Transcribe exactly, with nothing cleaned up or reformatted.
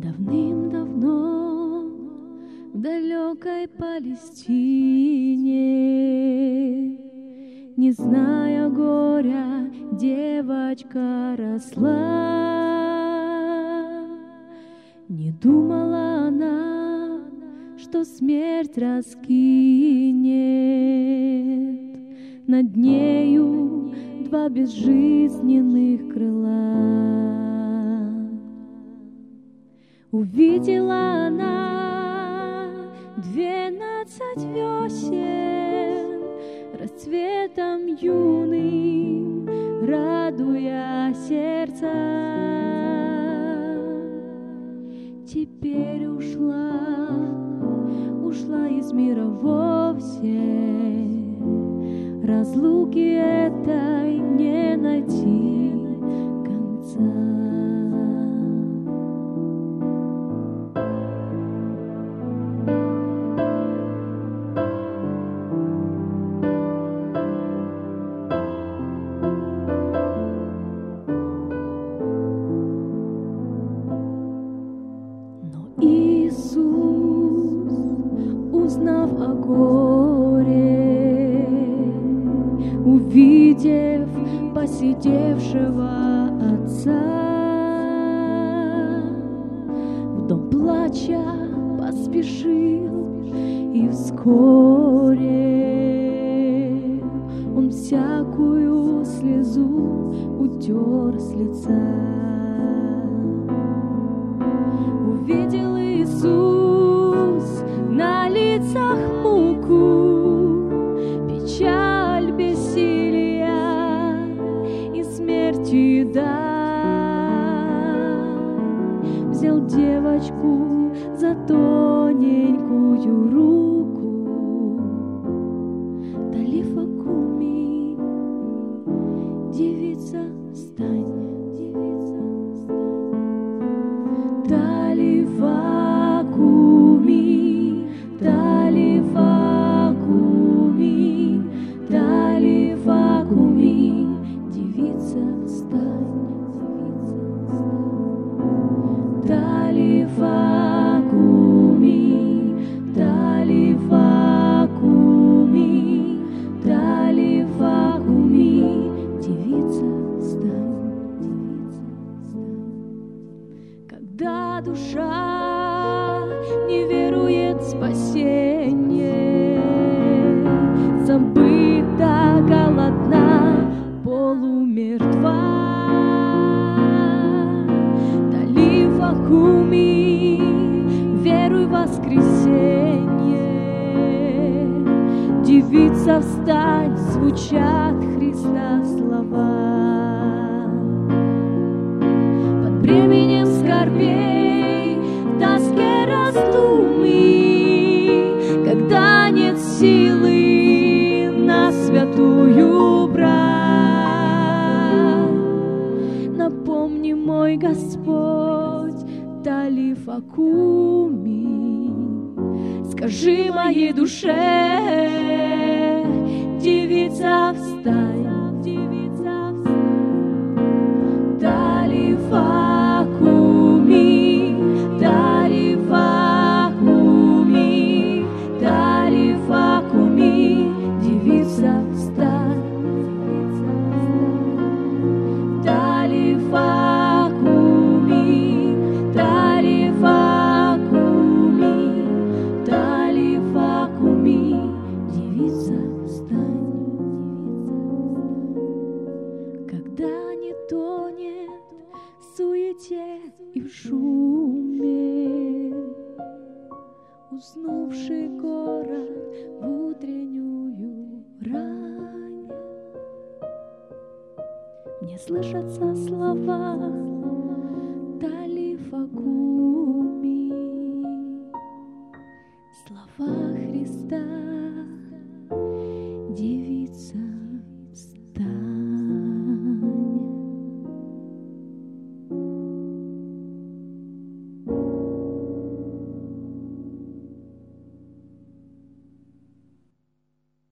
Давным-давно в далекой Палестине, не зная горя, девочка росла. Не думала она, что смерть раскинет над нею два безжизненных крыла. Увидела она двенадцать весен, расцветом юным радуя сердце. Теперь ушла, ушла из мира вовсе, разлуки этой не найти конца. Иисус, узнав о горе, увидев посидевшего отца, в дом плача поспешил, и вскоре он всякую слезу утер с лица. Увидел Иисус на лицах муку, печаль, бессилия и смерти дар. Взял девочку за тоненькую руку, Талифа куми, девица, встань. Талифа куми, Талифа куми, Талифа куми, девица, встань. Талифа куми, Талифа куми, Талифа куми, девица, встань. Когда душа не верует в спасение, забыта, голодна, полумертва, Талифа куми, веруй в воскресенье, девица, встань, звучат Христа слова. Под бременем скорбей, в тоске раздумий, когда нет силы на святую брань, напомни, мой Господь, Талифа куми, скажи моей душе, девица, встань.